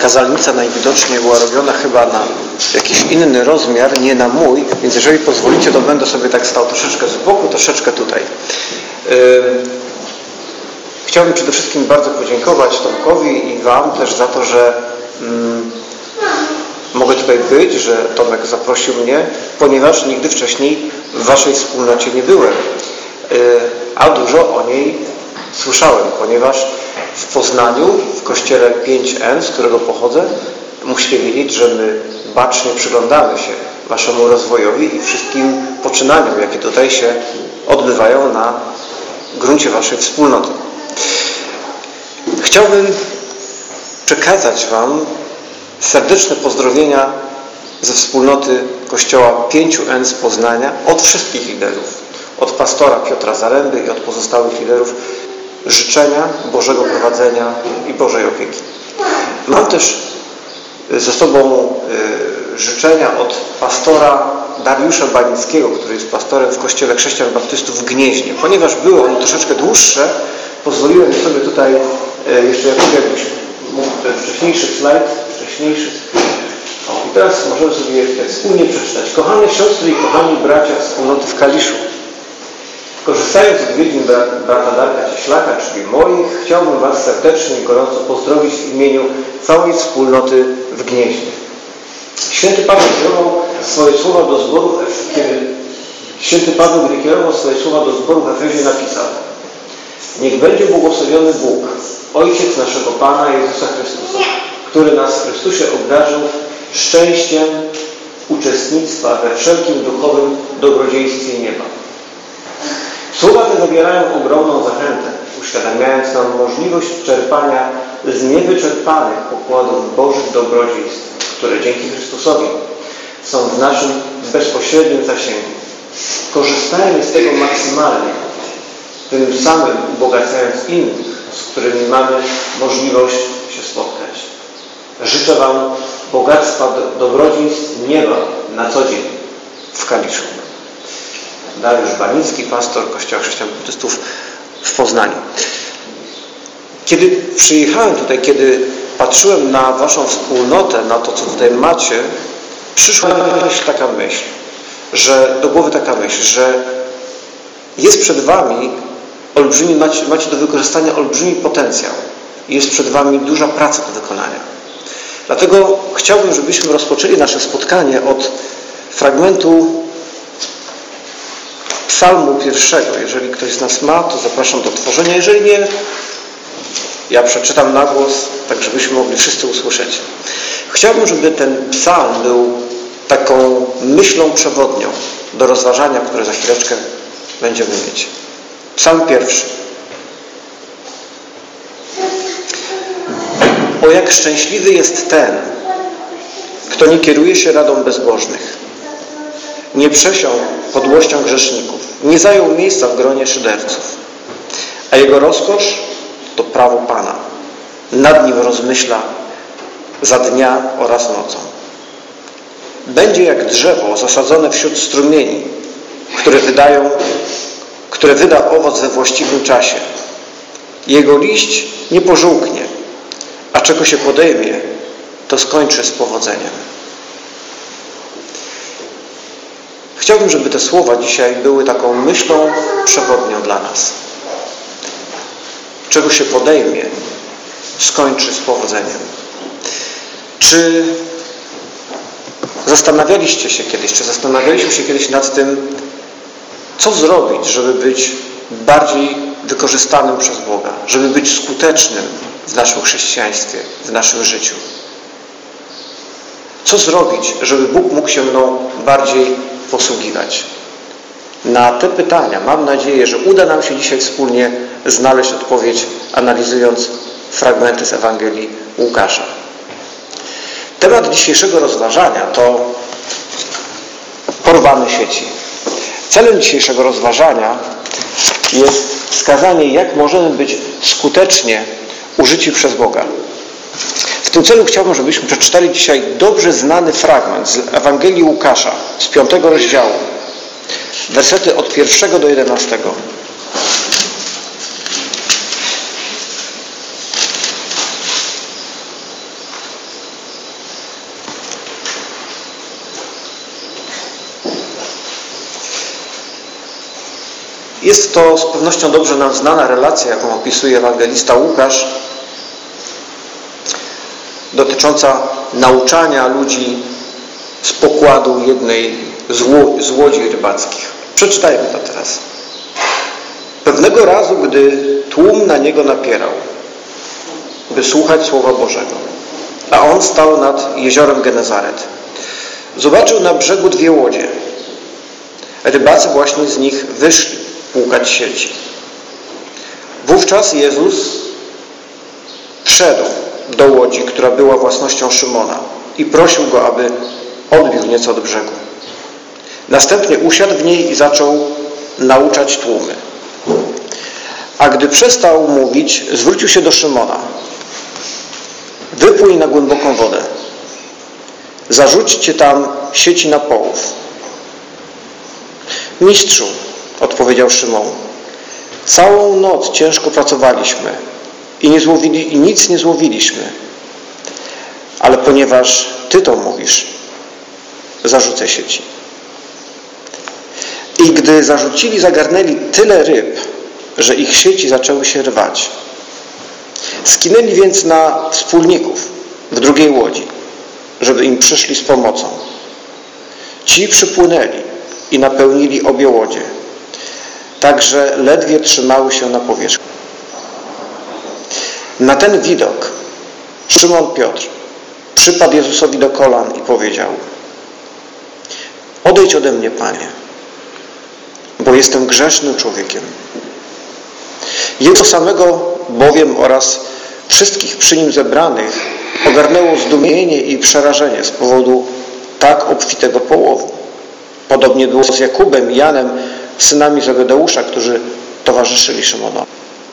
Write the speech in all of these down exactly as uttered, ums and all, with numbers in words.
kazalnica najwidoczniej była robiona chyba na jakiś inny rozmiar, nie na mój, więc jeżeli pozwolicie, to będę sobie tak stał troszeczkę z boku, troszeczkę tutaj. Chciałbym przede wszystkim bardzo podziękować Tomkowi i Wam też za to, że mm, mogę tutaj być, że Tomek zaprosił mnie, ponieważ nigdy wcześniej w Waszej wspólnocie nie byłem. A dużo o niej słyszałem, ponieważ w Poznaniu, w kościele pięć N, z którego pochodzę, musicie wiedzieć, że my bacznie przyglądamy się Waszemu rozwojowi i wszystkim poczynaniom, jakie tutaj się odbywają na gruncie Waszej wspólnoty. Chciałbym przekazać Wam serdeczne pozdrowienia ze wspólnoty Kościoła pięć N z Poznania od wszystkich liderów, od pastora Piotra Zaręby i od pozostałych liderów, życzenia Bożego prowadzenia i Bożej opieki. Mam też ze sobą życzenia od pastora Dariusza Banickiego, który jest pastorem w Kościele Chrześcijan Baptystów w Gnieźnie. Ponieważ było ono troszeczkę dłuższe, pozwoliłem sobie tutaj jeszcze jakbyś mógł ten wcześniejszy slajd, wcześniejszy. O, i teraz możemy sobie wspólnie przeczytać. Kochane siostry i kochani bracia wspólnoty w Kaliszu. Korzystając z odwiedzin brata Darka Cieślaka, czyli moich, chciałbym Was serdecznie i gorąco pozdrowić w imieniu całej wspólnoty w Gnieźnie. Święty Paweł kierował swoje słowa do zborów, kiedy Święty Paweł, gdy kierował swoje słowa do zborów w Efezie, napisał: niech będzie błogosławiony Bóg, Ojciec naszego Pana Jezusa Chrystusa, który nas w Chrystusie obdarzył szczęściem uczestnictwa we wszelkim duchowym dobrodziejstwie nieba. Słowa te zawierają ogromną zachętę, uświadamiając nam możliwość czerpania z niewyczerpanych pokładów Bożych dobrodziejstw, które dzięki Chrystusowi są w naszym bezpośrednim zasięgu. Korzystajmy z tego maksymalnie, tym samym ubogacając innych, z którymi mamy możliwość się spotkać. Życzę Wam bogactwa dobrodziejstw nieba na co dzień w Kaliszu. Dariusz Banicki, pastor Kościoła Chrześcijan Baptystów w Poznaniu. Kiedy przyjechałem tutaj, kiedy patrzyłem na Waszą wspólnotę, na to, co tutaj macie, przyszła myśl, taka myśl, że do głowy taka myśl, że jest przed Wami olbrzymi, macie, macie do wykorzystania olbrzymi potencjał. Jest przed Wami duża praca do wykonania. Dlatego chciałbym, żebyśmy rozpoczęli nasze spotkanie od fragmentu Psalmu pierwszego. Jeżeli ktoś z nas ma, to zapraszam do tworzenia. Jeżeli nie, ja przeczytam na głos, tak żebyśmy mogli wszyscy usłyszeć. Chciałbym, żeby ten psalm był taką myślą przewodnią do rozważania, które za chwileczkę będziemy mieć. Psalm pierwszy. O jak szczęśliwy jest ten, kto nie kieruje się radą bezbożnych, nie przesiął podłością grzeszników, nie zajął miejsca w gronie szyderców, a jego rozkosz to prawo Pana. Nad nim rozmyśla za dnia oraz nocą. Będzie jak drzewo zasadzone wśród strumieni, które wydają, które wyda owoc we właściwym czasie. Jego liść nie pożółknie, a czego się podejmie, to skończy z powodzeniem. Chciałbym, żeby te słowa dzisiaj były taką myślą przewodnią dla nas. Czego się podejmie, skończy z powodzeniem. Czy zastanawialiście się kiedyś, czy zastanawialiśmy się kiedyś nad tym, co zrobić, żeby być bardziej wykorzystanym przez Boga, żeby być skutecznym w naszym chrześcijaństwie, w naszym życiu? Co zrobić, żeby Bóg mógł się mną bardziej posługiwać? Na te pytania mam nadzieję, że uda nam się dzisiaj wspólnie znaleźć odpowiedź, analizując fragmenty z Ewangelii Łukasza. Temat dzisiejszego rozważania to porwane sieci. Celem dzisiejszego rozważania jest wskazanie, jak możemy być skutecznie użyci przez Boga. W tym celu chciałbym, żebyśmy przeczytali dzisiaj dobrze znany fragment z Ewangelii Łukasza, z piątego rozdziału. Wersety od pierwszego do jedenastego. Jest to z pewnością dobrze nam znana relacja, jaką opisuje ewangelista Łukasz, dotycząca nauczania ludzi z pokładu jednej z łodzi rybackich. Przeczytajmy to teraz. Pewnego razu, gdy tłum na niego napierał, by słuchać Słowa Bożego, a on stał nad jeziorem Genezaret, zobaczył na brzegu dwie łodzie. Rybacy właśnie z nich wyszli płukać sieci. Wówczas Jezus wszedł do łodzi, która była własnością Szymona, i prosił go, aby odbił nieco od brzegu. Następnie usiadł w niej i zaczął nauczać tłumy. A gdy przestał mówić, zwrócił się do Szymona. Wypłyń na głęboką wodę. Zarzućcie tam sieci na połów. Mistrzu, odpowiedział Szymon, całą noc ciężko pracowaliśmy i, nie złowili, i nic nie złowiliśmy. Ale ponieważ Ty to mówisz, zarzucę sieci. I gdy zarzucili, zagarnęli tyle ryb, że ich sieci zaczęły się rwać. Skinęli więc na wspólników w drugiej łodzi, żeby im przyszli z pomocą. Ci przypłynęli i napełnili obie łodzie, tak że ledwie trzymały się na powierzchni. Na ten widok Szymon Piotr przypadł Jezusowi do kolan i powiedział: odejdź ode mnie, Panie, bo jestem grzesznym człowiekiem. Jego samego bowiem oraz wszystkich przy nim zebranych ogarnęło zdumienie i przerażenie z powodu tak obfitego połowu. Podobnie było z Jakubem i Janem, synami Zebedeusza, którzy towarzyszyli Szymonowi.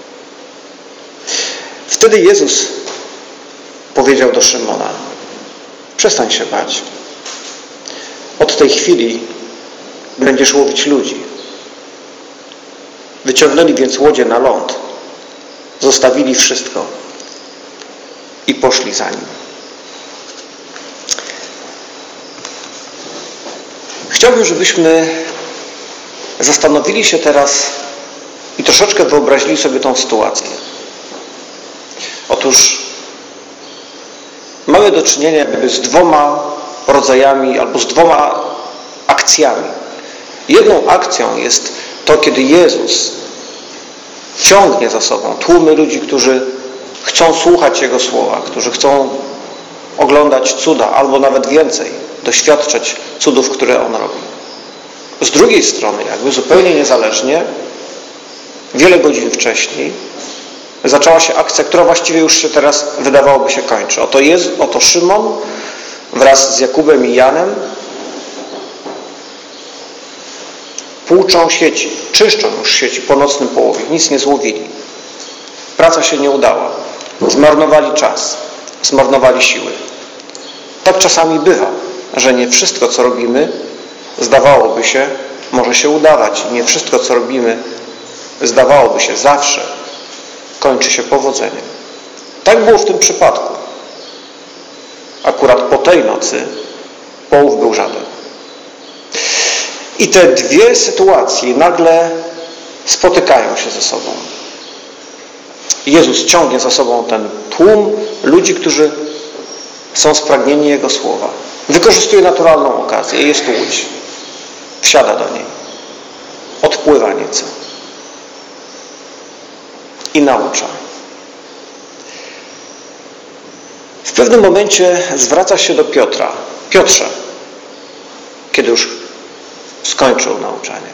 Wtedy Jezus powiedział do Szymona: przestań się bać. Od tej chwili będziesz łowić ludzi. Wyciągnęli więc łodzie na ląd, zostawili wszystko i poszli za nim. Chciałbym, żebyśmy zastanowili się teraz i troszeczkę wyobrazili sobie tą sytuację. Otóż mamy do czynienia jakby z dwoma rodzajami albo z dwoma akcjami. Jedną akcją jest to, kiedy Jezus ciągnie za sobą tłumy ludzi, którzy chcą słuchać Jego słowa, którzy chcą oglądać cuda, albo nawet więcej, doświadczać cudów, które On robi. Z drugiej strony, jakby zupełnie niezależnie, wiele godzin wcześniej zaczęła się akcja, która właściwie już się teraz wydawałoby się kończy. Oto, jest, oto Szymon wraz z Jakubem i Janem płuczą sieci, czyszczą już sieci po nocnym połowie. Nic nie złowili. Praca się nie udała. Zmarnowali czas. Zmarnowali siły. Tak czasami bywa, że nie wszystko, co robimy, zdawałoby się, może się udawać. Nie wszystko, co robimy, zdawałoby się zawsze, kończy się powodzeniem. Tak było w tym przypadku. Akurat po tej nocy połów był żaden. I te dwie sytuacje nagle spotykają się ze sobą. Jezus ciągnie za sobą ten tłum ludzi, którzy są spragnieni Jego słowa. Wykorzystuje naturalną okazję. Jest łódź. Wsiada do niej. Odpływa nieco. I naucza. W pewnym momencie zwraca się do Piotra. Piotrze, kiedy już skończył nauczanie,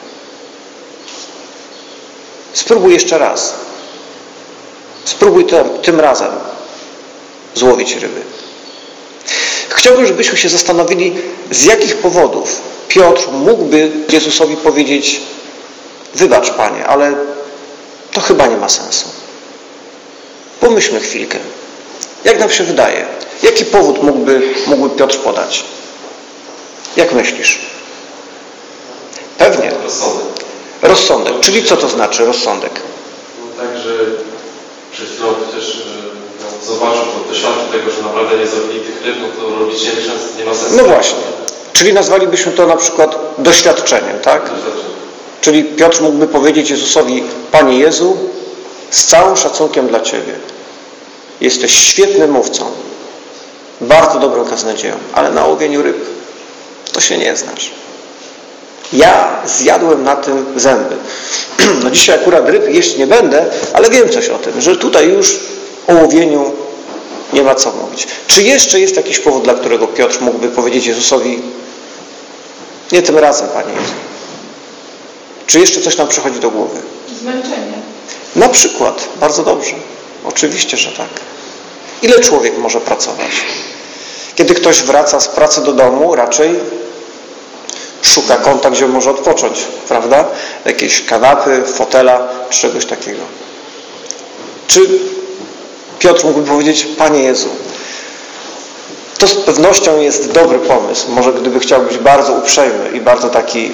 spróbuj jeszcze raz. Spróbuj tym, tym razem złowić ryby. Chciałbym, żebyśmy się zastanowili, z jakich powodów Piotr mógłby Jezusowi powiedzieć: wybacz, Panie, ale to chyba nie ma sensu. Pomyślmy chwilkę. Jak nam się wydaje? Jaki powód mógłby, mógłby Piotr podać? Jak myślisz? Pewnie. Rozsądek. Rozsądek. Czyli co to znaczy rozsądek? No tak, że przed chwilą też no, zobaczył, bo doświadczył tego, że naprawdę nie zrobili tych ryb, no to logicznie myśląc nie ma sensu. No właśnie. Czyli nazwalibyśmy to na przykład doświadczeniem, tak? Doświadczenie. Czyli Piotr mógłby powiedzieć Jezusowi: Panie Jezu, z całym szacunkiem dla Ciebie, jesteś świetnym mówcą, bardzo dobrym kaznodzieją, ale na łowieniu ryb to się nie znasz. Ja zjadłem na tym zęby. No dzisiaj akurat ryb jeść nie będę, ale wiem coś o tym, że tutaj już o łowieniu nie ma co mówić. Czy jeszcze jest jakiś powód, dla którego Piotr mógłby powiedzieć Jezusowi: nie tym razem, Panie Jezu? Czy jeszcze coś nam przychodzi do głowy? Zmęczenie. Na przykład. Bardzo dobrze. Oczywiście, że tak. Ile człowiek może pracować? Kiedy ktoś wraca z pracy do domu, raczej szuka kąta, gdzie może odpocząć, prawda? Jakieś kanapy, fotela, czy czegoś takiego. Czy Piotr mógłby powiedzieć: Panie Jezu, to z pewnością jest dobry pomysł. Może gdyby chciał być bardzo uprzejmy i bardzo taki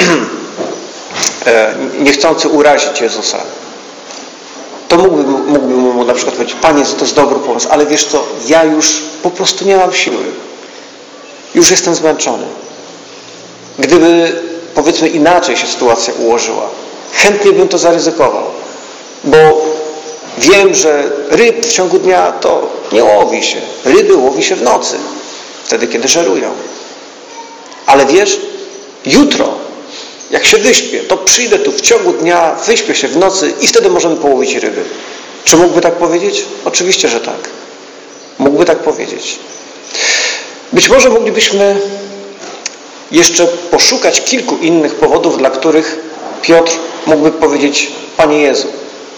niechcący urazić Jezusa, to mógłby, mógłby mu na przykład powiedzieć: Panie Jezu, to jest dobry pomysł, ale wiesz co, ja już po prostu nie mam siły. Już jestem zmęczony. Gdyby, powiedzmy, inaczej się sytuacja ułożyła, chętnie bym to zaryzykował, bo wiem, że ryb w ciągu dnia to nie łowi się. Ryby łowi się w nocy, wtedy kiedy żerują. Ale wiesz, jutro, jak się wyśpię, to przyjdę tu w ciągu dnia, wyśpię się w nocy i wtedy możemy połowić ryby. Czy mógłby tak powiedzieć? Oczywiście, że tak. Mógłby tak powiedzieć. Być może moglibyśmy jeszcze poszukać kilku innych powodów, dla których Piotr mógłby powiedzieć: Panie Jezu,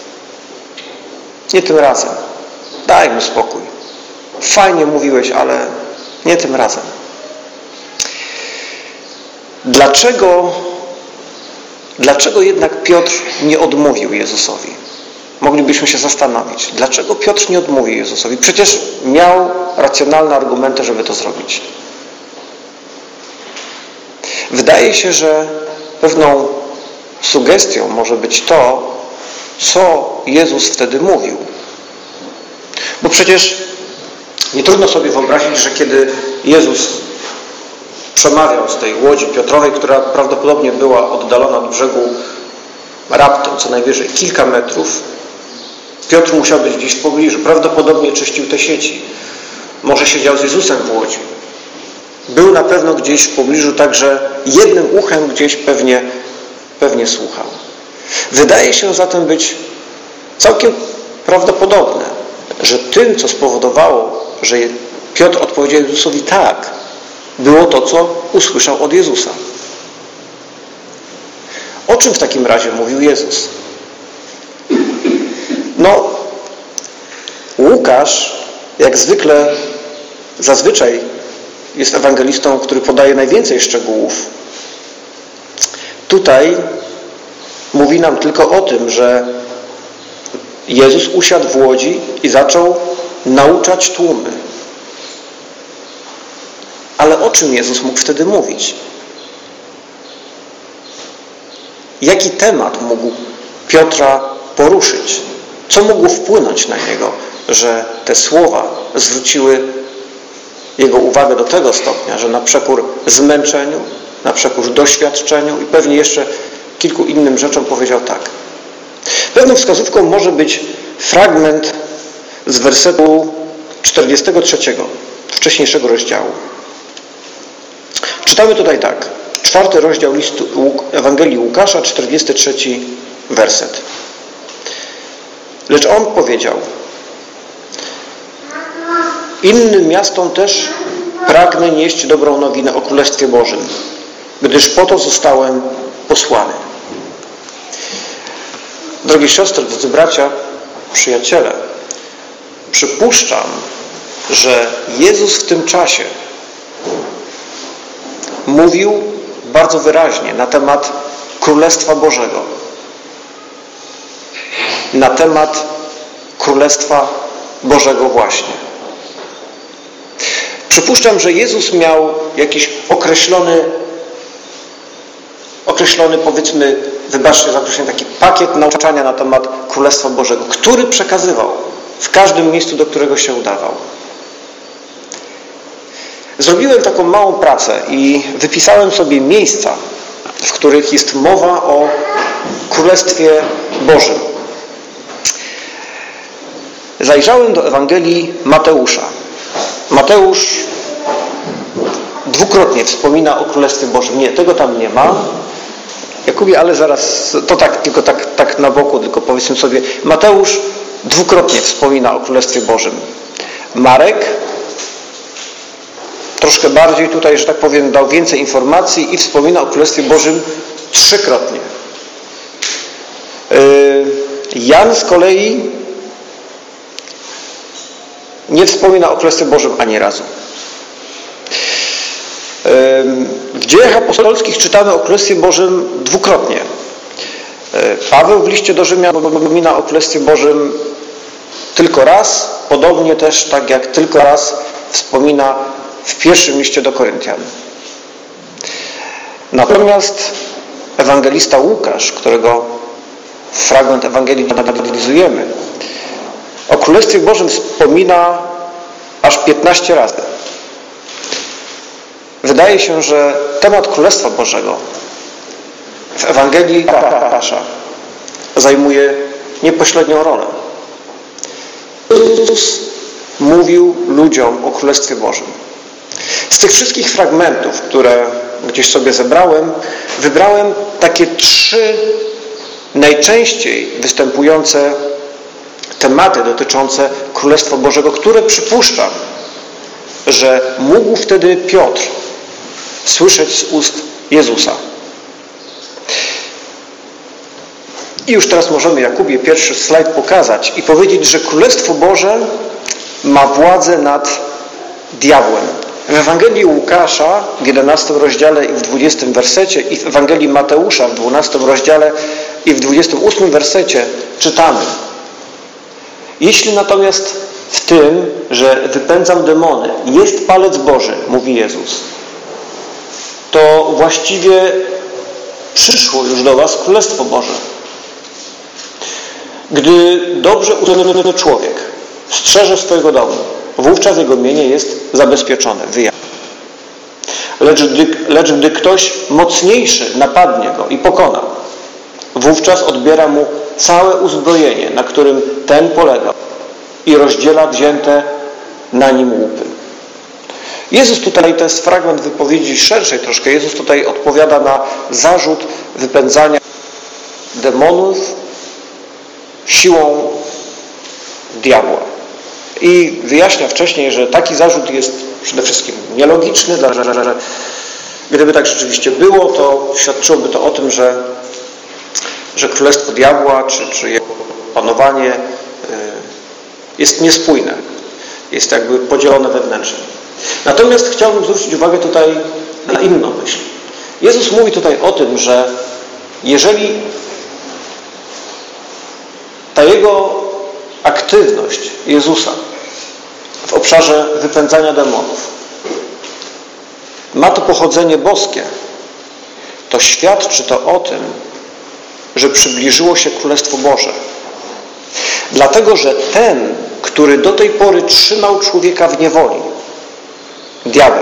nie tym razem. Daj mu spokój. Fajnie mówiłeś, ale nie tym razem. Dlaczego, dlaczego jednak Piotr nie odmówił Jezusowi? Moglibyśmy się zastanowić. Dlaczego Piotr nie odmówił Jezusowi? Przecież miał racjonalne argumenty, żeby to zrobić. Wydaje się, że pewną sugestią może być to, co Jezus wtedy mówił. Bo przecież nie trudno sobie wyobrazić, że kiedy Jezus przemawiał z tej łodzi Piotrowej, która prawdopodobnie była oddalona od brzegu raptem co najwyżej kilka metrów, Piotr musiał być gdzieś w pobliżu. Prawdopodobnie czyścił te sieci. Może siedział z Jezusem w łodzi. Był na pewno gdzieś w pobliżu, także jednym uchem gdzieś pewnie, pewnie słuchał. Wydaje się zatem być całkiem prawdopodobne, że tym, co spowodowało, że Piotr odpowiedział Jezusowi tak, było to, co usłyszał od Jezusa. O czym w takim razie mówił Jezus? No, Łukasz, jak zwykle, zazwyczaj jest ewangelistą, który podaje najwięcej szczegółów. Tutaj mówi nam tylko o tym, że Jezus usiadł w łodzi i zaczął nauczać tłumy. Ale o czym Jezus mógł wtedy mówić? Jaki temat mógł Piotra poruszyć? Co mogło wpłynąć na niego, że te słowa zwróciły jego uwagę do tego stopnia, że na przekór zmęczeniu, na przekór doświadczeniu i pewnie jeszcze kilku innym rzeczom powiedział tak. Pewną wskazówką może być fragment z wersetu czterdziestego trzeciego, wcześniejszego rozdziału. Czytamy tutaj tak. Czwarty rozdział listu Ewangelii Łukasza, czterdziesty trzeci werset. Lecz on powiedział: innym miastom też pragnę nieść dobrą nowinę o Królestwie Bożym, gdyż po to zostałem posłany. Drogie siostry, drodzy bracia, przyjaciele, przypuszczam, że Jezus w tym czasie mówił bardzo wyraźnie na temat Królestwa Bożego. Na temat Królestwa Bożego właśnie. Przypuszczam, że Jezus miał jakiś określony, określony powiedzmy, wybaczcie za określenie, taki pakiet nauczania na temat Królestwa Bożego, który przekazywał w każdym miejscu, do którego się udawał. Zrobiłem taką małą pracę i wypisałem sobie miejsca, w których jest mowa o Królestwie Bożym. Zajrzałem do Ewangelii Mateusza. Mateusz dwukrotnie wspomina o Królestwie Bożym. Nie, tego tam nie ma. Jakubie, ale zaraz, to tak, tylko tak, tak na boku, tylko powiedzmy sobie, Mateusz dwukrotnie wspomina o Królestwie Bożym. Marek troszkę bardziej tutaj, że tak powiem, dał więcej informacji i wspomina o Królestwie Bożym trzykrotnie. Jan z kolei nie wspomina o Królestwie Bożym ani razu. W Dziejach Apostolskich czytamy o Królestwie Bożym dwukrotnie. Paweł w liście do Rzymian wspomina o Królestwie Bożym tylko raz, podobnie też tak jak tylko raz wspomina w pierwszym liście do Koryntian. Natomiast ewangelista Łukasz, którego fragment Ewangelii analizujemy, o Królestwie Bożym wspomina aż piętnaście razy. Wydaje się, że temat Królestwa Bożego w Ewangelii Łukasza zajmuje niepośrednią rolę. Jezus mówił ludziom o Królestwie Bożym. Z tych wszystkich fragmentów, które gdzieś sobie zebrałem, wybrałem takie trzy najczęściej występujące tematy dotyczące Królestwa Bożego, które przypuszczam, że mógł wtedy Piotr słyszeć z ust Jezusa. I już teraz możemy, Jakubie, pierwszy slajd pokazać i powiedzieć, że Królestwo Boże ma władzę nad diabłem. W Ewangelii Łukasza w jedenastym rozdziale i w dwudziestym wersecie i w Ewangelii Mateusza w dwunastym rozdziale i w dwudziestym ósmym wersecie czytamy: jeśli natomiast w tym, że wypędzam demony, jest palec Boży, mówi Jezus, to właściwie przyszło już do was Królestwo Boże. Gdy dobrze uzdrowiony człowiek strzeże swojego domu, wówczas jego mienie jest zabezpieczone, wyjawia. Lecz gdy, lecz gdy ktoś mocniejszy napadnie go i pokona, wówczas odbiera mu całe uzbrojenie, na którym ten polegał, i rozdziela wzięte na nim łupy. Jezus tutaj, to jest fragment wypowiedzi szerszej troszkę, Jezus tutaj odpowiada na zarzut wypędzania demonów siłą diabła. I wyjaśnia wcześniej, że taki zarzut jest przede wszystkim nielogiczny, że, że, że gdyby tak rzeczywiście było, to świadczyłoby to o tym, że, że królestwo diabła, czy, czy jego panowanie jest niespójne. Jest jakby podzielone wewnętrznie. Natomiast chciałbym zwrócić uwagę tutaj na inną myśl. Jezus mówi tutaj o tym, że jeżeli ta jego aktywność Jezusa w obszarze wypędzania demonów ma to pochodzenie boskie, to świadczy to o tym, że przybliżyło się Królestwo Boże. Dlatego, że ten, który do tej pory trzymał człowieka w niewoli, diabeł,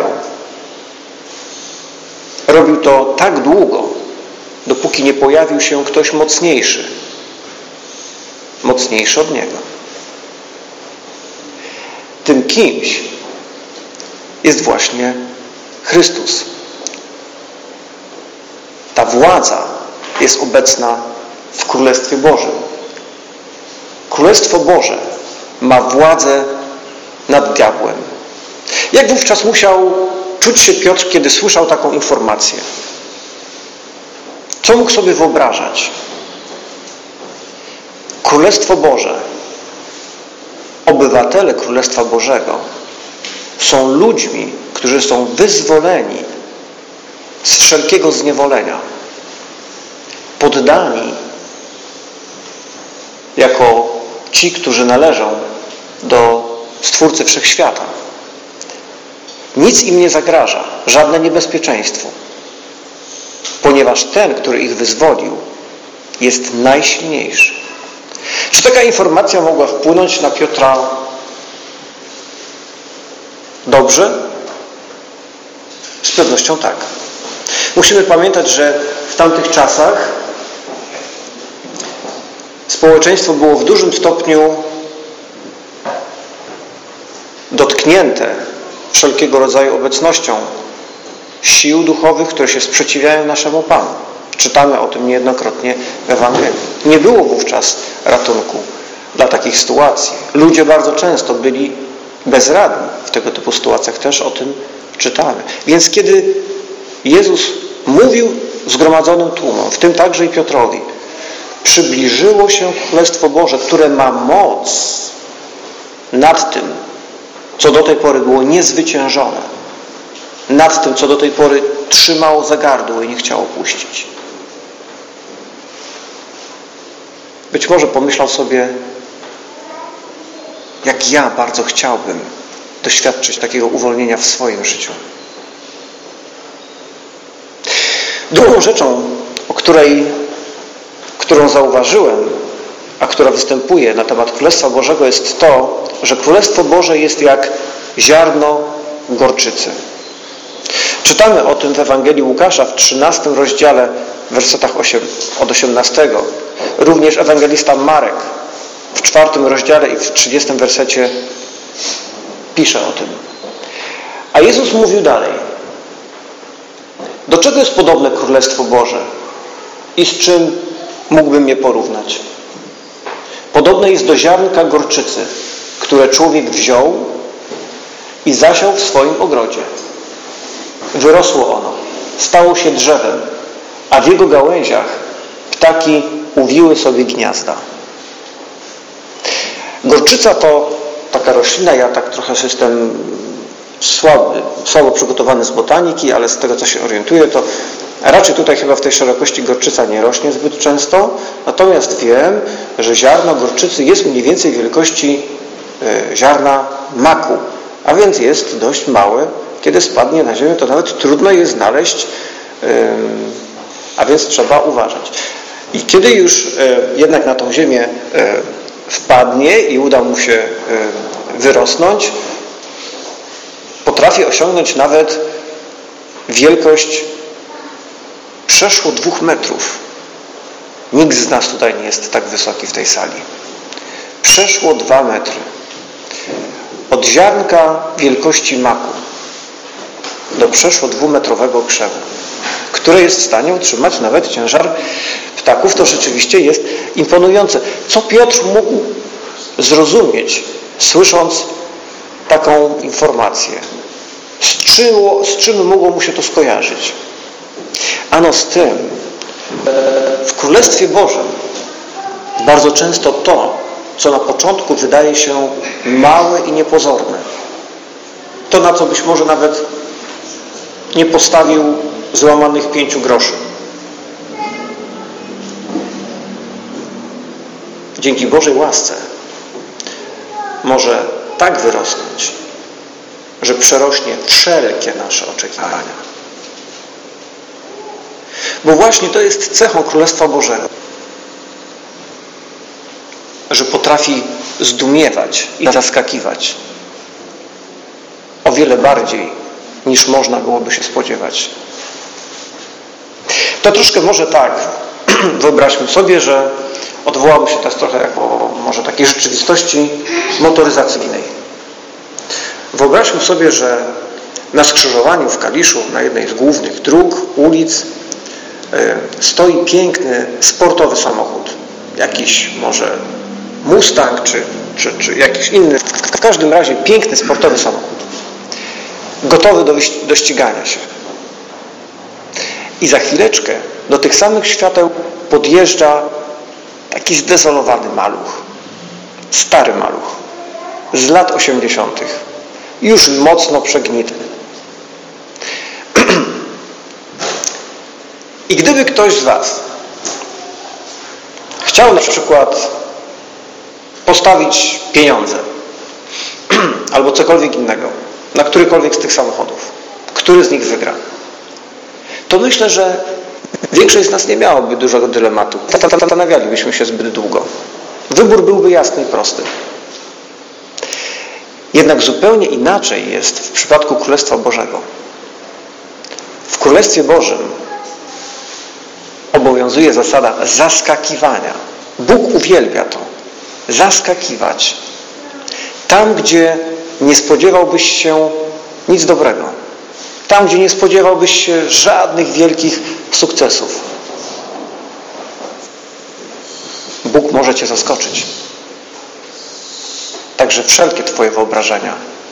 robił to tak długo, dopóki nie pojawił się ktoś mocniejszy. Mocniejszy od niego. Tym kimś jest właśnie Chrystus. Ta władza jest obecna w Królestwie Bożym. Królestwo Boże ma władzę nad diabłem. Jak wówczas musiał czuć się Piotr, kiedy słyszał taką informację? Co mógł sobie wyobrażać? Królestwo Boże, obywatele Królestwa Bożego są ludźmi, którzy są wyzwoleni z wszelkiego zniewolenia. Poddani jako ci, którzy należą do Stwórcy Wszechświata. Nic im nie zagraża, żadne niebezpieczeństwo, ponieważ ten, który ich wyzwolił, jest najsilniejszy. Czy taka informacja mogła wpłynąć na Piotra dobrze? Z pewnością tak. Musimy pamiętać, że w tamtych czasach społeczeństwo było w dużym stopniu dotknięte wszelkiego rodzaju obecnością sił duchowych, które się sprzeciwiają naszemu Panu. Czytamy o tym niejednokrotnie w Ewangelii. Nie było wówczas ratunku dla takich sytuacji. Ludzie bardzo często byli bezradni w tego typu sytuacjach. Też o tym czytamy. Więc kiedy Jezus mówił zgromadzonym tłumom, w tym także i Piotrowi, przybliżyło się Królestwo Boże, które ma moc nad tym, co do tej pory było niezwyciężone, nad tym, co do tej pory trzymało za gardło i nie chciało puścić. Być może pomyślał sobie, jak ja bardzo chciałbym doświadczyć takiego uwolnienia w swoim życiu. Drugą rzeczą, o której, którą zauważyłem, a która występuje na temat Królestwa Bożego, jest to, że Królestwo Boże jest jak ziarno gorczycy. Czytamy o tym w Ewangelii Łukasza w trzynastym rozdziale, w wersetach od osiemnastego. Również ewangelista Marek w czwartym rozdziale i w trzydziestym wersecie pisze o tym. A Jezus mówił dalej. Do czego jest podobne Królestwo Boże i z czym mógłbym je porównać? Podobne jest do ziarnka gorczycy, które człowiek wziął i zasiał w swoim ogrodzie. Wyrosło ono, stało się drzewem, a w jego gałęziach ptaki uwiły sobie gniazda. Gorczyca to taka roślina, ja tak trochę jestem słaby, słabo przygotowany z botaniki, ale z tego, co się orientuję, to raczej tutaj chyba w tej szerokości gorczyca nie rośnie zbyt często, natomiast wiem, że ziarno gorczycy jest mniej więcej wielkości ziarna maku, a więc jest dość małe. Kiedy spadnie na ziemię, to nawet trudno je znaleźć, a więc trzeba uważać. I kiedy już jednak na tą ziemię wpadnie i uda mu się wyrosnąć, potrafi osiągnąć nawet wielkość przeszło dwóch metrów. Nikt z nas tutaj nie jest tak wysoki w tej sali. Przeszło dwa metry. Od ziarnka wielkości maku do przeszło dwumetrowego krzewu, które jest w stanie utrzymać nawet ciężar ptaków, to rzeczywiście jest imponujące. Co Piotr mógł zrozumieć, słysząc taką informację? Z czym, z czym mogło mu się to skojarzyć? Ano z tym, w Królestwie Bożym bardzo często to, co na początku wydaje się małe i niepozorne, to, na co być może nawet nie postawił złamanych pięciu groszy, dzięki Bożej łasce może tak wyrosnąć, że przerośnie wszelkie nasze oczekiwania. Bo właśnie to jest cechą Królestwa Bożego, że potrafi zdumiewać i zaskakiwać o wiele bardziej, niż można byłoby się spodziewać. To troszkę może tak, wyobraźmy sobie, że odwołamy się teraz trochę do może takiej rzeczywistości motoryzacyjnej. Wyobraźmy sobie, że na skrzyżowaniu w Kaliszu, na jednej z głównych dróg, ulic, stoi piękny, sportowy samochód. Jakiś może Mustang, czy, czy, czy jakiś inny. W każdym razie piękny, sportowy samochód. Gotowy do, do ścigania się. I za chwileczkę do tych samych świateł podjeżdża taki zdezolowany maluch. Stary maluch. Z lat osiemdziesiątych. Już mocno przegnity. I gdyby ktoś z was chciał na przykład postawić pieniądze albo cokolwiek innego na którykolwiek z tych samochodów, który z nich wygra, to myślę, że większość z nas nie miałoby dużego dylematu. Zastanawialibyśmy się zbyt długo. Wybór byłby jasny i prosty. Jednak zupełnie inaczej jest w przypadku Królestwa Bożego. W Królestwie Bożym obowiązuje zasada zaskakiwania. Bóg uwielbia to. Zaskakiwać. Tam, gdzie nie spodziewałbyś się nic dobrego. Tam, gdzie nie spodziewałbyś się żadnych wielkich sukcesów. Bóg może cię zaskoczyć. Także wszelkie twoje wyobrażenia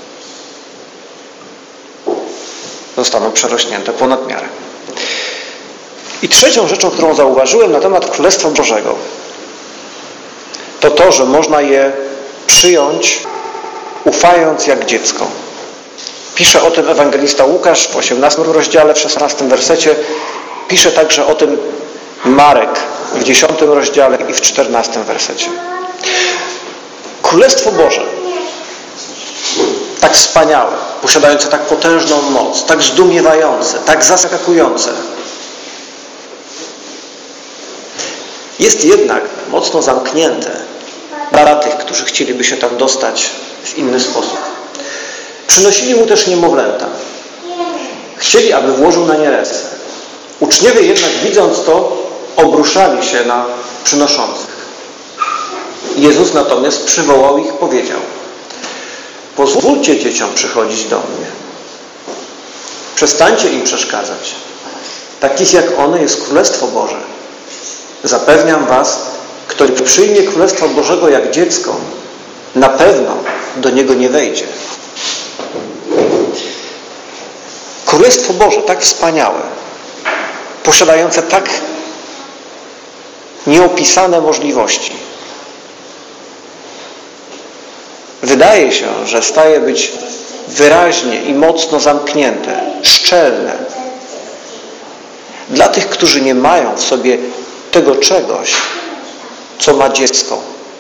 zostaną przerośnięte ponad miarę. I trzecią rzeczą, którą zauważyłem na temat Królestwa Bożego, to to, że można je przyjąć, ufając jak dziecko. Pisze o tym ewangelista Łukasz w osiemnastym rozdziale, w szesnastym wersecie. Pisze także o tym Marek w dziesiątym rozdziale i w czternastym wersecie. Królestwo Boże, tak wspaniałe, posiadające tak potężną moc, tak zdumiewające, tak zaskakujące, jest jednak mocno zamknięte dla tych, którzy chcieliby się tam dostać w inny sposób. Przynosili mu też niemowlęta. Chcieli, aby włożył na nie ręce. Uczniowie jednak, widząc to, obruszali się na przynoszących. Jezus natomiast przywołał ich, powiedział: pozwólcie dzieciom przychodzić do mnie. Przestańcie im przeszkadzać. Takich jak one jest Królestwo Boże. Zapewniam was, kto przyjmie Królestwa Bożego jak dziecko, na pewno do niego nie wejdzie. Królestwo Boże, tak wspaniałe, posiadające tak nieopisane możliwości, wydaje się, że staje być wyraźnie i mocno zamknięte, szczelne dla tych, którzy nie mają w sobie tego czegoś, co ma dziecko.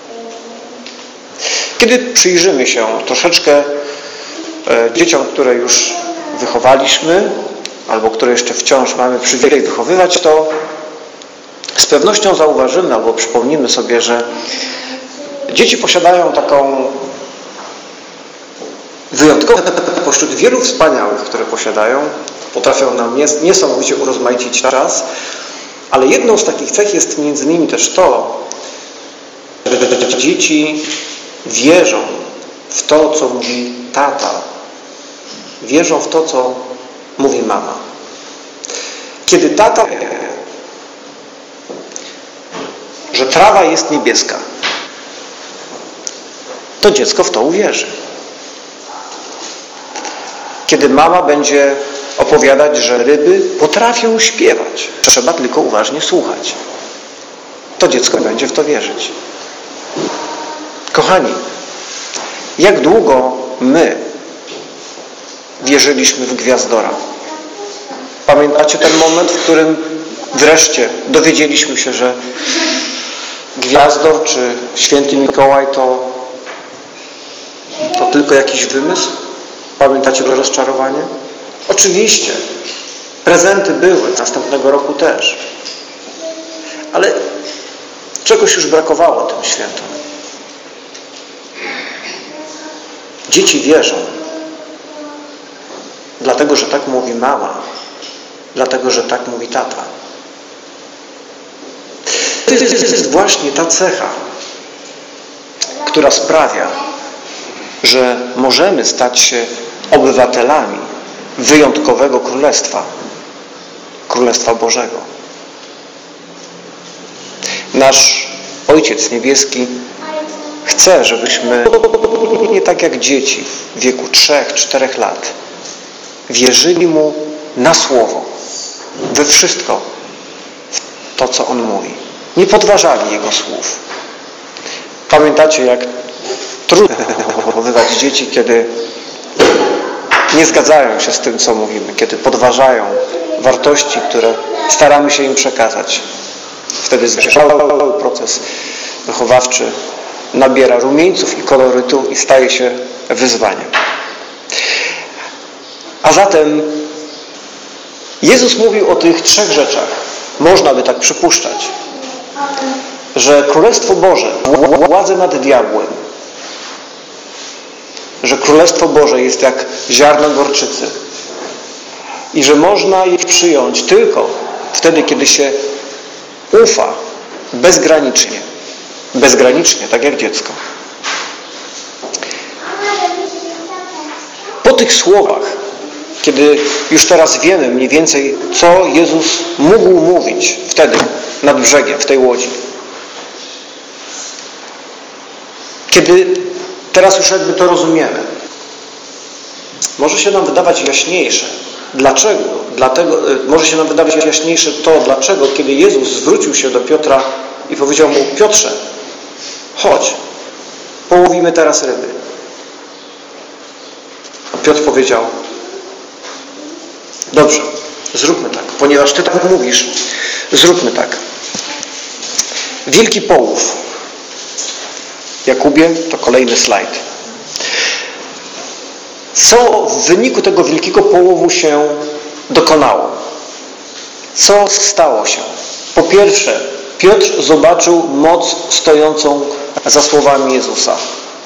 Kiedy przyjrzymy się troszeczkę dzieciom, które już wychowaliśmy, albo które jeszcze wciąż mamy przywilej wychowywać, to z pewnością zauważymy albo przypomnimy sobie, że dzieci posiadają taką wyjątkową, pośród wielu wspaniałych, które posiadają, potrafią nam niesamowicie urozmaicić czas, ale jedną z takich cech jest między innymi też to, że dzieci wierzą w to, co mówi tata. Wierzą w to, co mówi mama. Kiedy tata wie, że trawa jest niebieska, to dziecko w to uwierzy. Kiedy mama będzie opowiadać, że ryby potrafią śpiewać, trzeba tylko uważnie słuchać, to dziecko będzie w to wierzyć. Kochani, jak długo my wierzyliśmy w Gwiazdora? Pamiętacie ten moment, w którym wreszcie dowiedzieliśmy się, że Gwiazdor czy Święty Mikołaj to, to tylko jakiś wymysł? Pamiętacie to rozczarowanie? Oczywiście, prezenty były, następnego roku też. Ale czegoś już brakowało tym świętom. Dzieci wierzą, dlatego, że tak mówi mama, dlatego, że tak mówi tata. To jest właśnie ta cecha, która sprawia, że możemy stać się obywatelami wyjątkowego Królestwa, Królestwa Bożego. Nasz Ojciec Niebieski chce, żebyśmy nie tak jak dzieci w wieku trzech, czterech lat wierzyli Mu na słowo, we wszystko to, co On mówi. Nie podważali Jego słów. Pamiętacie, jak trudno wychowywać dzieci, kiedy nie zgadzają się z tym, co mówimy, kiedy podważają wartości, które staramy się im przekazać. Wtedy cały proces wychowawczy nabiera rumieńców i kolorytu i staje się wyzwaniem. A zatem Jezus mówił o tych trzech rzeczach. Można by tak przypuszczać, że Królestwo Boże, władzę nad diabłem, że Królestwo Boże jest jak ziarno gorczycy i że można je przyjąć tylko wtedy, kiedy się Ufa bezgranicznie. Bezgranicznie, tak jak dziecko. Po tych słowach, kiedy już teraz wiemy mniej więcej, co Jezus mógł mówić wtedy nad brzegiem, w tej łodzi. Kiedy teraz już jakby to rozumiemy, może się nam wydawać jaśniejsze. Dlaczego? Dlatego, może się nam wydawać jaśniejsze to, dlaczego, kiedy Jezus zwrócił się do Piotra i powiedział mu: Piotrze, chodź, połowimy teraz ryby. A Piotr powiedział: dobrze, zróbmy tak, ponieważ Ty tak mówisz, zróbmy tak. Wielki połów. Jakubie, to kolejny slajd. Co w wyniku tego wielkiego połowu się dokonało? Co stało się? Po pierwsze, Piotr zobaczył moc stojącą za słowami Jezusa.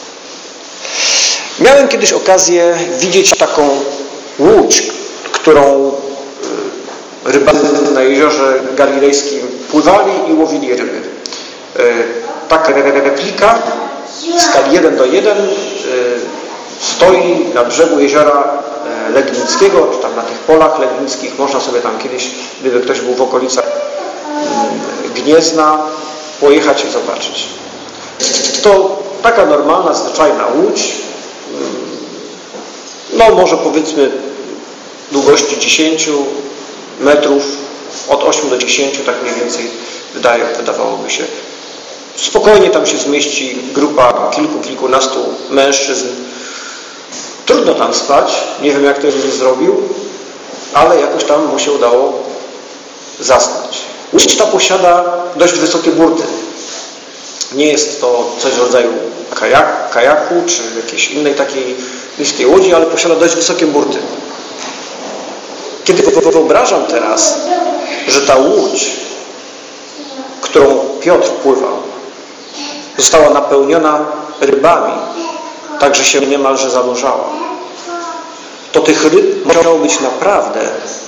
Miałem kiedyś okazję widzieć taką łódź, którą rybacy na jeziorze galilejskim pływali i łowili ryby. Taka replika w skali jeden do jeden stoi na brzegu jeziora Legnickiego, czy tam na tych polach legnickich. Można sobie tam kiedyś, gdyby ktoś był w okolicach Gniezna, pojechać i zobaczyć. To taka normalna, zwyczajna łódź, no może powiedzmy długości dziesięć metrów, od ośmiu do dziesięciu, tak mniej więcej wydaje, wydawałoby się. Spokojnie tam się zmieści grupa kilku, kilkunastu mężczyzn. Trudno tam spać, nie wiem jak to Jezus zrobił, ale jakoś tam mu się udało zasnąć. Łódź ta posiada dość wysokie burty. Nie jest to coś w rodzaju kajak, kajaku czy jakiejś innej takiej niskiej łodzi, ale posiada dość wysokie burty. Kiedy wyobrażam teraz, że ta łódź, którą Piotr pływał, została napełniona rybami, tak że się niemalże zanurzała, to tych ryb musiało być naprawdę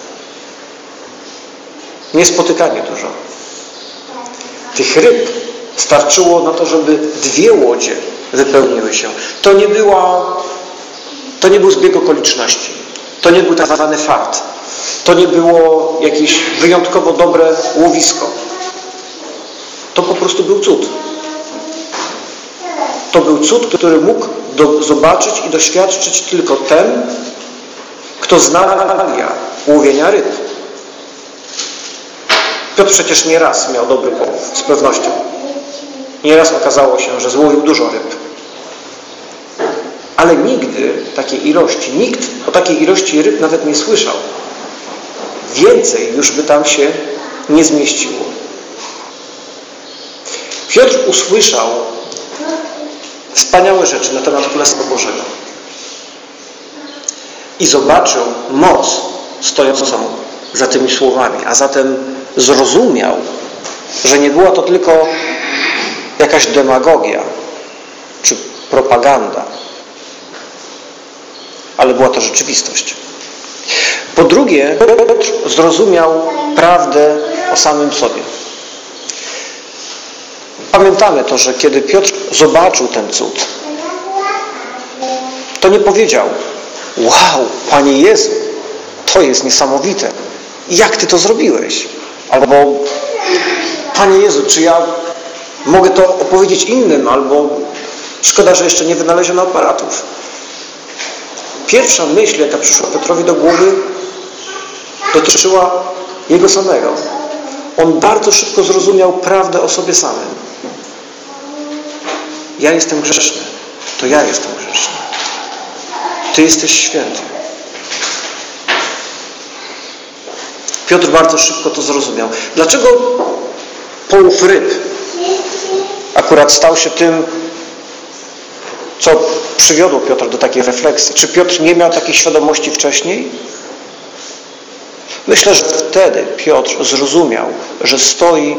niespotykanie dużo. Tych ryb starczyło na to, żeby dwie łodzie wypełniły się. To nie była, to nie był zbieg okoliczności. To nie był tak zwany fart. To nie było jakieś wyjątkowo dobre łowisko. To po prostu był cud. To był cud, który mógł do, zobaczyć i doświadczyć tylko ten, kto zna realia łowienia ryb. Piotr przecież nie raz miał dobry połów, z pewnością. Nieraz okazało się, że złowił dużo ryb. Ale nigdy takiej ilości, nikt o takiej ilości ryb nawet nie słyszał. Więcej już by tam się nie zmieściło. Piotr usłyszał wspaniałe rzeczy na temat Królestwa Bożego. I zobaczył moc stojącą za tymi słowami, a zatem zrozumiał, że nie była to tylko jakaś demagogia czy propaganda, ale była to rzeczywistość. Po drugie, Piotr zrozumiał prawdę o samym sobie. Pamiętamy to, że kiedy Piotr zobaczył ten cud, to nie powiedział: wow, Panie Jezu, to jest niesamowite. Jak Ty to zrobiłeś? Albo: Panie Jezu, czy ja mogę to opowiedzieć innym? Albo: szkoda, że jeszcze nie wynaleziono aparatów. Pierwsza myśl, jaka przyszła Piotrowi do głowy, dotyczyła jego samego. On bardzo szybko zrozumiał prawdę o sobie samym. Ja jestem grzeszny. To ja jestem grzeszny. Ty jesteś święty. Piotr bardzo szybko to zrozumiał. Dlaczego połów ryb akurat stał się tym, co przywiodło Piotra do takiej refleksji? Czy Piotr nie miał takiej świadomości wcześniej? Myślę, że wtedy Piotr zrozumiał, że stoi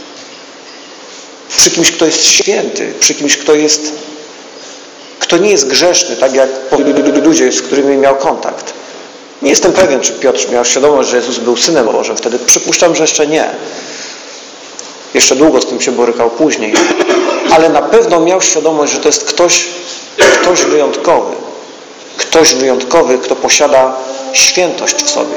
przy kimś, kto jest święty, przy kimś, kto jest, kto nie jest grzeszny, tak jak ludzie, z którymi miał kontakt. Nie jestem pewien, czy Piotr miał świadomość, że Jezus był Synem Bożym. Wtedy przypuszczam, że jeszcze nie. Jeszcze długo z tym się borykał później. Ale na pewno miał świadomość, że to jest ktoś, ktoś wyjątkowy. Ktoś wyjątkowy, kto posiada świętość w sobie.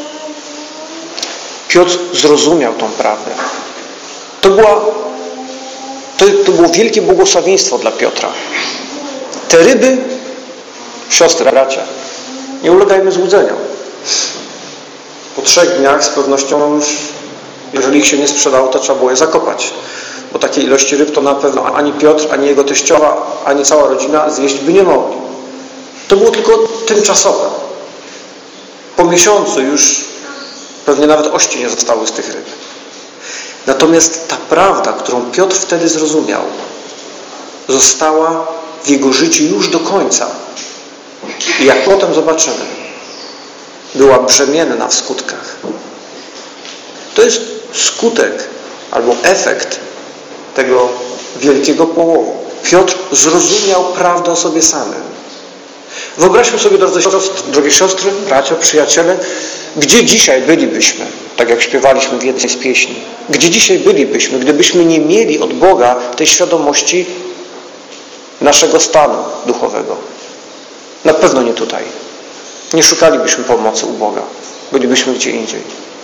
Piotr zrozumiał tą prawdę. To, była, to, to było wielkie błogosławieństwo dla Piotra. Te ryby, siostry, bracia, nie ulegajmy złudzeniom. Po trzech dniach z pewnością już, jeżeli ich się nie sprzedało, to trzeba było je zakopać. Bo takiej ilości ryb to na pewno ani Piotr, ani jego teściowa, ani cała rodzina zjeść by nie mogli. To było tylko tymczasowe. Po miesiącu już pewnie nawet ości nie zostały z tych ryb. Natomiast ta prawda, którą Piotr wtedy zrozumiał, została w jego życiu już do końca. I jak potem zobaczymy, była brzemienna w skutkach. To jest skutek albo efekt tego wielkiego połowu. Piotr zrozumiał prawdę o sobie samym. Wyobraźmy sobie, drodzy siostry, drogie siostry, bracia, przyjaciele, gdzie dzisiaj bylibyśmy, tak jak śpiewaliśmy w jednej z pieśni, gdzie dzisiaj bylibyśmy, gdybyśmy nie mieli od Boga tej świadomości naszego stanu duchowego. Na pewno nie tutaj. Nie szukalibyśmy pomocy u Boga. Bylibyśmy gdzie indziej.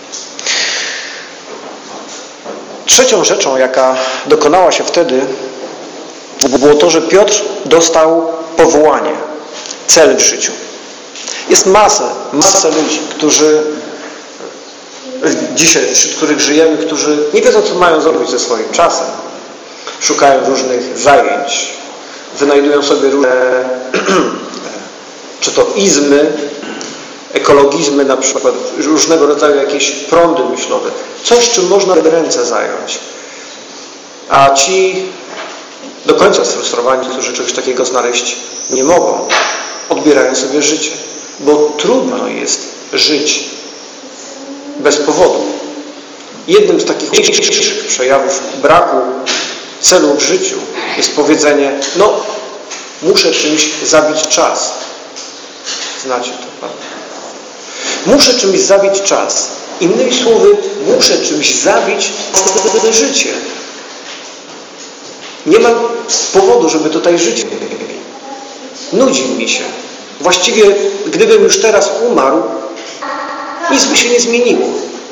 Trzecią rzeczą, jaka dokonała się wtedy, było to, że Piotr dostał powołanie, cel w życiu. Jest masę, masę ludzi, którzy dzisiaj, wśród których żyjemy, którzy nie wiedzą, co mają zrobić ze swoim czasem. Szukają różnych zajęć, wynajdują sobie różne czy to izmy, ekologizmy, na przykład różnego rodzaju jakieś prądy myślowe. Coś, czym można ręce zająć. A ci do końca sfrustrowani, którzy czegoś takiego znaleźć nie mogą, odbierają sobie życie. Bo trudno jest żyć bez powodu. Jednym z takich mniejszych przejawów braku celu w życiu jest powiedzenie, no muszę czymś zabić czas. Znacie to, prawda? Muszę czymś zabić czas. Innymi słowy, muszę czymś zabić swoje życie. Nie mam powodu, żeby tutaj żyć. Nudzi mi się. Właściwie, gdybym już teraz umarł, nic by się nie zmieniło.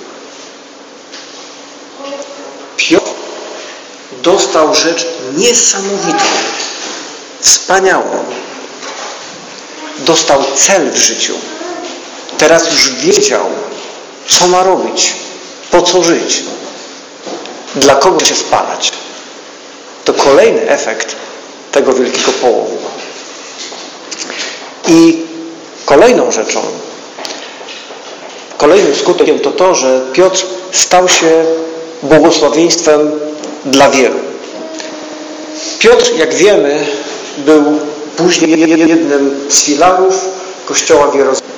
Piotr dostał rzecz niesamowitą, wspaniałą. Dostał cel w życiu. Teraz już wiedział, co ma robić, po co żyć, dla kogo się spalać. To kolejny efekt tego wielkiego połowu. I kolejną rzeczą, kolejnym skutkiem to to, że Piotr stał się błogosławieństwem dla wielu. Piotr, jak wiemy, był później jednym z filarów Kościoła w Jerozolimie.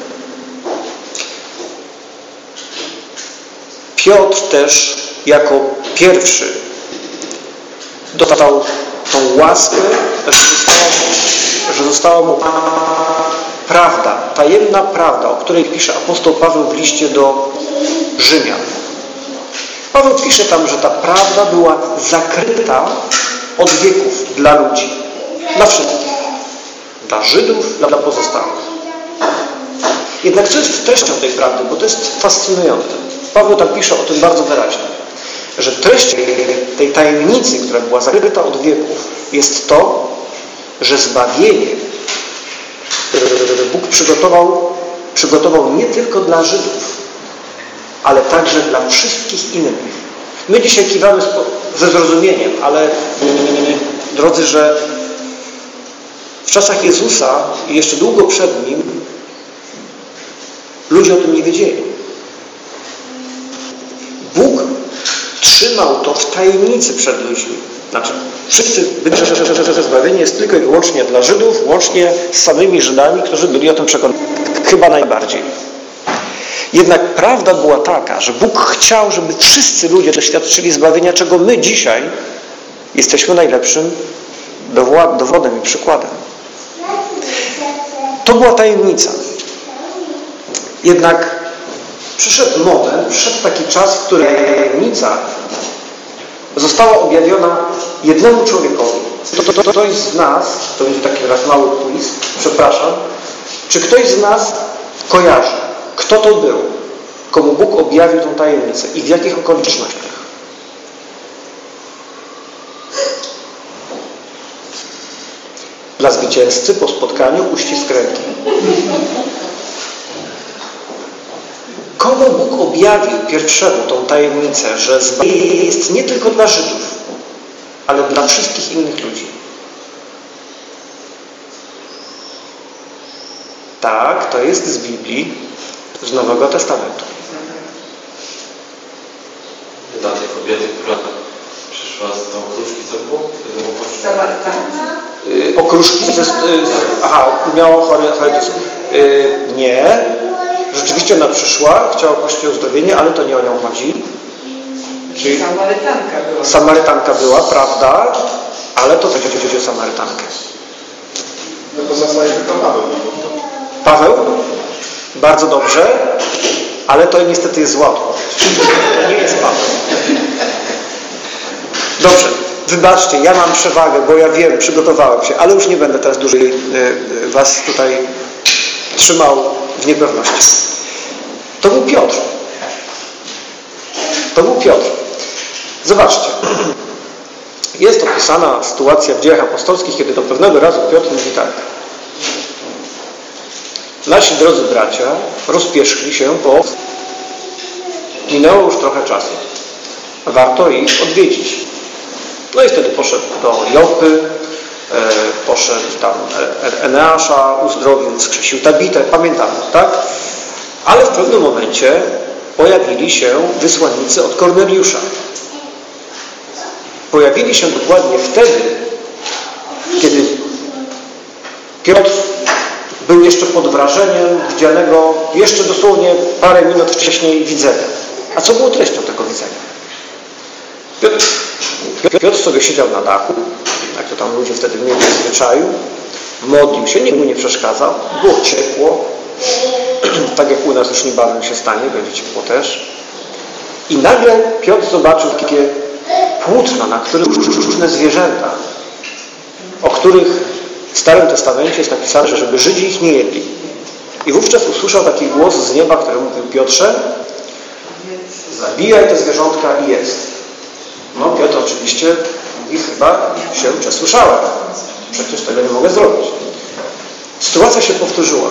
Piotr też jako pierwszy dostał tą łaskę, że została, że została mu prawda, tajemna prawda, o której pisze apostoł Paweł w liście do Rzymian. Paweł pisze tam, że ta prawda była zakryta od wieków dla ludzi, dla wszystkich, dla Żydów, dla pozostałych. Jednak co jest treścią tej prawdy, bo to jest fascynujące. Paweł tam pisze o tym bardzo wyraźnie, że treścią tej tajemnicy, która była zakryta od wieków, jest to, że zbawienie Bóg przygotował, przygotował nie tylko dla Żydów, ale także dla wszystkich innych. My dzisiaj kiwamy ze zrozumieniem, ale drodzy, że w czasach Jezusa i jeszcze długo przed Nim ludzie o tym nie wiedzieli. Bóg trzymał to w tajemnicy przed ludźmi. Znaczy, wszyscy byli, że zbawienie jest tylko i wyłącznie dla Żydów, łącznie z samymi Żydami, którzy byli o tym przekonani chyba najbardziej. Jednak prawda była taka, że Bóg chciał, żeby wszyscy ludzie doświadczyli zbawienia, czego my dzisiaj jesteśmy najlepszym dowodem i przykładem. To była tajemnica. Jednak przyszedł moment, przyszedł taki czas, w którym tajemnica została objawiona jednemu człowiekowi. To, to, to ktoś z nas, to będzie taki raz mały quiz, przepraszam, czy ktoś z nas kojarzy, kto to był, komu Bóg objawił tą tajemnicę i w jakich okolicznościach? Dla zwycięzcy po spotkaniu uścisk ręki. Komu Bóg objawił pierwszemu tą tajemnicę, że zbawienie jest nie tylko dla Żydów, ale dla wszystkich innych ludzi? Tak, to jest z Biblii, z Nowego Testamentu. Dla tej kobiety, która przyszła z tą kruszki, co było? Yy, okruszki ze... Yy, aha, miała chory, chory yy, nie. Rzeczywiście ona przyszła, chciała prosić o uzdrowienie, ale to nie o nią chodzi. Czyli Samarytanka była. Samarytanka była, prawda, ale to chodzi o Samarytankę. No to zostaje tylko Paweł. Paweł? Bardzo dobrze, ale to niestety jest zła odpowiedź. Nie jest Paweł. Dobrze, wybaczcie, ja mam przewagę, bo ja wiem, przygotowałem się, ale już nie będę teraz dłużej was tutaj trzymał w niepewności. To był Piotr. To był Piotr. Zobaczcie. Jest opisana sytuacja w Dziejach Apostolskich, kiedy do pewnego razu Piotr mówi tak. Nasi drodzy bracia rozpieszli się, bo minęło już trochę czasu. Warto ich odwiedzić. No i wtedy poszedł do Jopy, poszedł tam Eneasza, uzdrowił, wskrzesił Tabitę, pamiętamy, tak? Ale w pewnym momencie pojawili się wysłannicy od Korneliusza. Pojawili się dokładnie wtedy, kiedy Piotr był jeszcze pod wrażeniem widzianego jeszcze dosłownie parę minut wcześniej widzenia. A co było treścią tego widzenia? Piotr, Piotr sobie siedział na dachu, jak to tam ludzie wtedy mieli w zwyczaju, modlił się, nikt mu nie przeszkadzał, było ciepło, tak jak u nas już niebawem się stanie, będzie ciepło też. I nagle Piotr zobaczył takie płótna, na których różne zwierzęta, o których w Starym Testamencie jest napisane, że żeby Żydzi ich nie jedli. I wówczas usłyszał taki głos z nieba, który mówił: Piotrze, zabijaj te zwierzątka i jedz. No Piotr oczywiście mówi: chyba się przesłyszałem. Przecież tego nie mogę zrobić. Sytuacja się powtórzyła.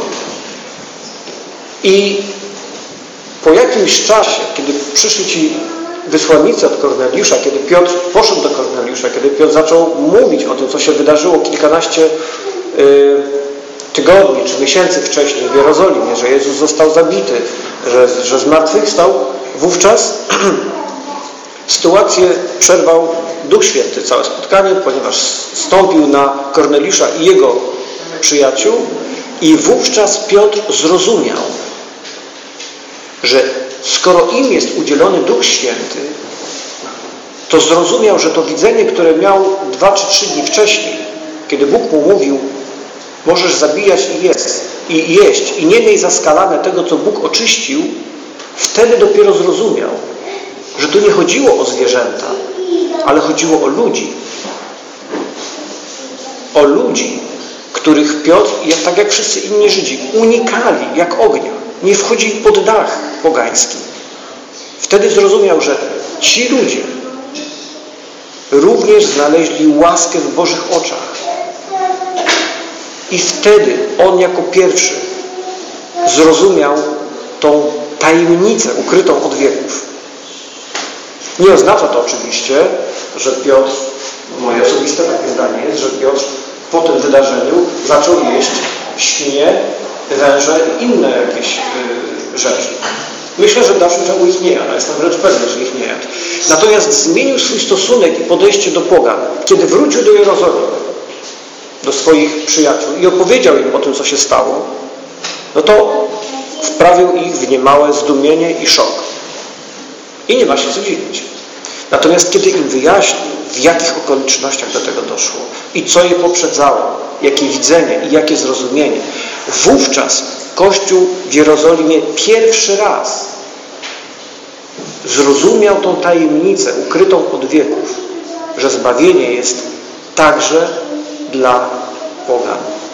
I po jakimś czasie, kiedy przyszli ci wysłannicy od Korneliusza, kiedy Piotr poszedł do Korneliusza, kiedy Piotr zaczął mówić o tym, co się wydarzyło kilkanaście y, tygodni czy miesięcy wcześniej w Jerozolimie, że Jezus został zabity, że, że zmartwychwstał, wówczas sytuację przerwał Duch Święty, całe spotkanie, ponieważ stąpił na Korneliusza i jego przyjaciół i wówczas Piotr zrozumiał, że skoro im jest udzielony Duch Święty, to zrozumiał, że to widzenie, które miał dwa czy trzy dni wcześniej, kiedy Bóg mu mówił: możesz zabijać i jeść, i jeść, i nie miej zaskalane tego, co Bóg oczyścił, wtedy dopiero zrozumiał, że tu nie chodziło o zwierzęta, ale chodziło o ludzi. O ludzi, których Piotr, tak jak wszyscy inni Żydzi, unikali jak ognia. Nie wchodzili pod dach pogański. Wtedy zrozumiał, że ci ludzie również znaleźli łaskę w Bożych oczach. I wtedy on jako pierwszy zrozumiał tą tajemnicę ukrytą od wieków. Nie oznacza to oczywiście, że Piotr, moje osobiste takie zdanie jest, że Piotr po tym wydarzeniu zaczął jeść świnie, węże i inne jakieś y, rzeczy. Myślę, że w dalszym ciągu ich nie jadł, jestem wręcz pewny, że ich nie jadł. Natomiast zmienił swój stosunek i podejście do pogan, kiedy wrócił do Jerozolimy, do swoich przyjaciół i opowiedział im o tym, co się stało, no to wprawił ich w niemałe zdumienie i szok. I nie ma się co dziwić. Natomiast kiedy im wyjaśnił, w jakich okolicznościach do tego doszło i co je poprzedzało, jakie widzenie i jakie zrozumienie, wówczas Kościół w Jerozolimie pierwszy raz zrozumiał tą tajemnicę ukrytą od wieków, że zbawienie jest także dla pogan.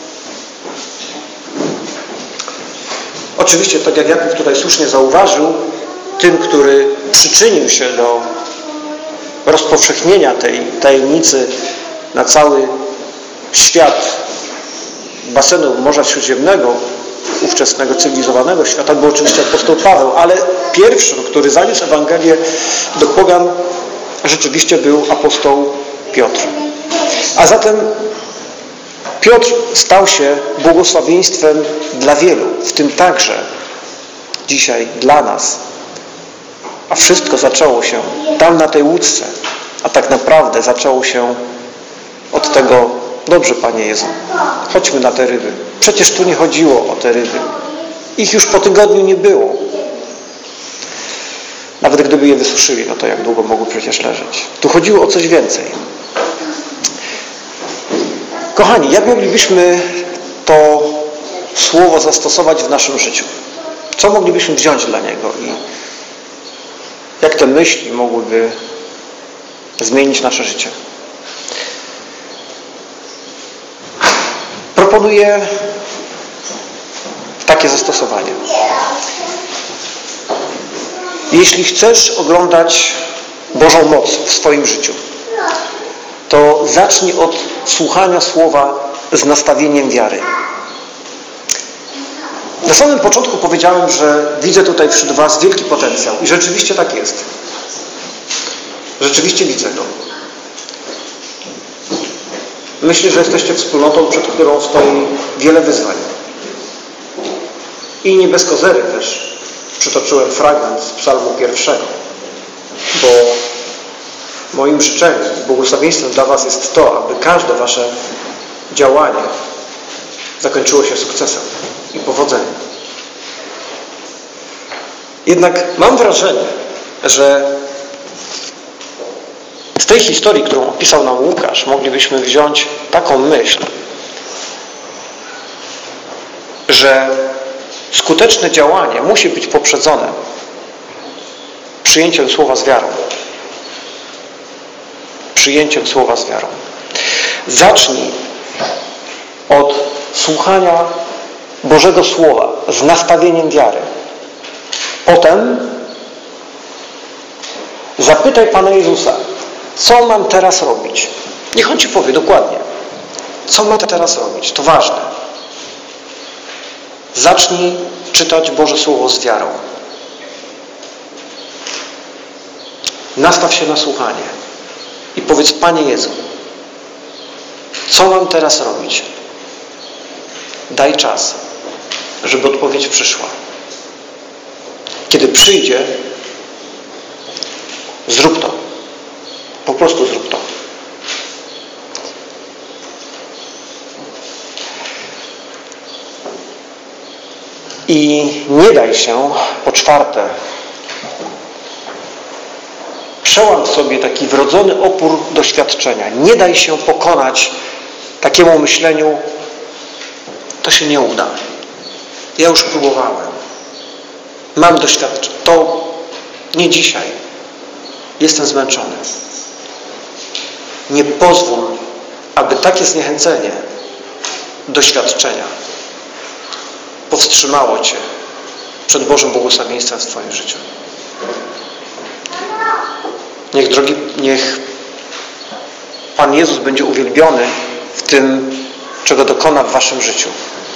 Oczywiście, tak jak Jakub tutaj słusznie zauważył, tym, który przyczynił się do rozpowszechnienia tej tajemnicy na cały świat basenu Morza Śródziemnego, ówczesnego cywilizowanego świata, był oczywiście apostoł Paweł, ale pierwszym, który zaniósł Ewangelię do pogan, rzeczywiście był apostoł Piotr. A zatem Piotr stał się błogosławieństwem dla wielu, w tym także dzisiaj dla nas. A wszystko zaczęło się tam na tej łódce, a tak naprawdę zaczęło się od tego: dobrze, Panie Jezu, chodźmy na te ryby. Przecież tu nie chodziło o te ryby. Ich już po tygodniu nie było. Nawet gdyby je wysuszyli, no to jak długo mogły przecież leżeć. Tu chodziło o coś więcej. Kochani, jak moglibyśmy to słowo zastosować w naszym życiu? Co moglibyśmy wziąć dla niego i jak te myśli mogłyby zmienić nasze życie? Proponuję takie zastosowanie. Jeśli chcesz oglądać Bożą moc w swoim życiu, to zacznij od słuchania słowa z nastawieniem wiary. Na samym początku powiedziałem, że widzę tutaj wśród was wielki potencjał i rzeczywiście tak jest. Rzeczywiście widzę go. Myślę, że jesteście wspólnotą, przed którą stoi wiele wyzwań. I nie bez kozery też przytoczyłem fragment z psalmu pierwszego, bo moim życzeniem, błogosławieństwem dla was jest to, aby każde wasze działanie zakończyło się sukcesem i powodzeniem. Jednak mam wrażenie, że z tej historii, którą opisał nam Łukasz, moglibyśmy wziąć taką myśl, że skuteczne działanie musi być poprzedzone przyjęciem słowa z wiarą. Przyjęciem słowa z wiarą. Zacznij od słuchania Bożego Słowa z nastawieniem wiary. Potem zapytaj Pana Jezusa, co mam teraz robić? Niech On ci powie dokładnie, co mam teraz robić. To ważne. Zacznij czytać Boże Słowo z wiarą. Nastaw się na słuchanie i powiedz: Panie Jezu, co mam teraz robić? Daj czas, żeby odpowiedź przyszła. Kiedy przyjdzie, zrób to. Po prostu zrób to. I nie daj się, po czwarte, przełam w sobie taki wrodzony opór doświadczenia. Nie daj się pokonać takiemu myśleniu: to się nie uda. Ja już próbowałem. Mam doświadczenie. To nie dzisiaj. Jestem zmęczony. Nie pozwól, aby takie zniechęcenie doświadczenia powstrzymało cię przed Bożym błogosławieństwem w twoim życiu. Niech, drogi, niech Pan Jezus będzie uwielbiony w tym, czego dokona w waszym życiu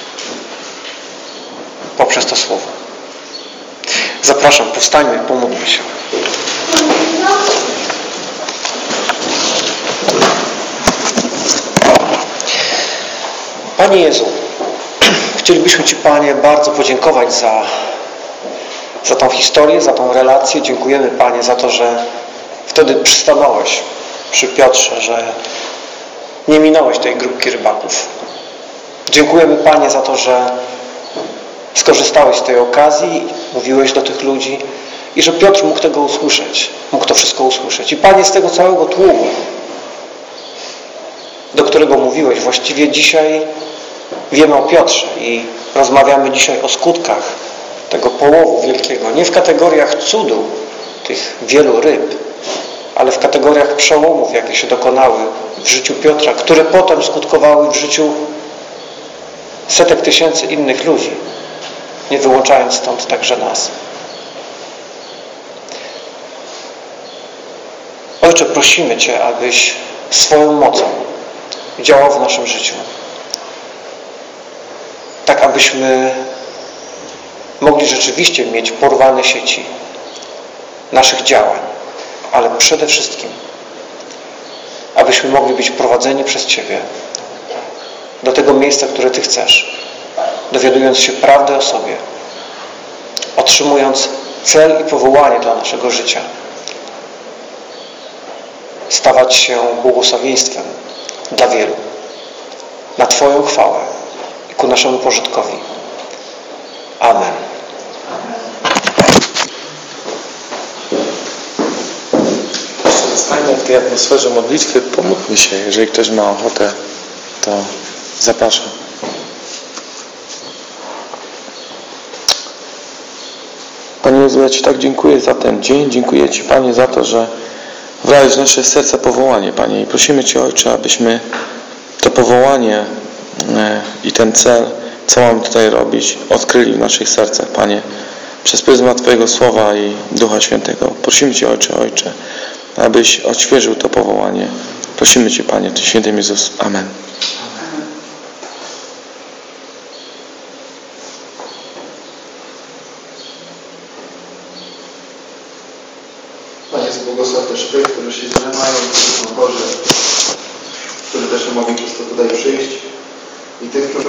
poprzez to słowo. Zapraszam, powstańmy i pomódlmy się. Panie Jezu, chcielibyśmy Ci, Panie, bardzo podziękować za, za tą historię, za tą relację. Dziękujemy, Panie, za to, że wtedy przystanąłeś przy Piotrze, że nie minąłeś tej grupki rybaków. Dziękujemy, Panie, za to, że skorzystałeś z tej okazji, mówiłeś do tych ludzi i że Piotr mógł tego usłyszeć. Mógł to wszystko usłyszeć. I Panie, z tego całego tłumu, do którego mówiłeś, właściwie dzisiaj wiemy o Piotrze i rozmawiamy dzisiaj o skutkach tego połowu wielkiego. Nie w kategoriach cudu, tych wielu ryb, ale w kategoriach przełomów, jakie się dokonały w życiu Piotra, które potem skutkowały w życiu setek tysięcy innych ludzi, nie wyłączając stąd także nas. Ojcze, prosimy Cię, abyś swoją mocą działał w naszym życiu. Tak, abyśmy mogli rzeczywiście mieć porwane sieci naszych działań, ale przede wszystkim abyśmy mogli być prowadzeni przez Ciebie do tego miejsca, które Ty chcesz, dowiadując się prawdy o sobie, otrzymując cel i powołanie dla naszego życia, stawać się błogosławieństwem dla wielu, na Twoją chwałę i ku naszemu pożytkowi. Amen. Zostańmy w tej atmosferze modlitwy, pomódlmy się. Jeżeli ktoś ma ochotę, to zapraszam. Panie Jezu, ja Ci tak dziękuję za ten dzień. Dziękuję Ci, Panie, za to, że wlałeś w nasze serca powołanie, Panie. I prosimy Cię, Ojcze, abyśmy to powołanie i ten cel, co mamy tutaj robić, odkryli w naszych sercach, Panie, przez pryzmat Twojego Słowa i Ducha Świętego. Prosimy Cię, Ojcze, Ojcze, abyś odświeżył to powołanie. Prosimy Cię, Panie, w Ty świętym Jezus. Amen. Panie, błogosław też tych, którzy się zajmują, którzy są chorzy, którzy też nie mogli przez to tutaj przyjść i tych, którzy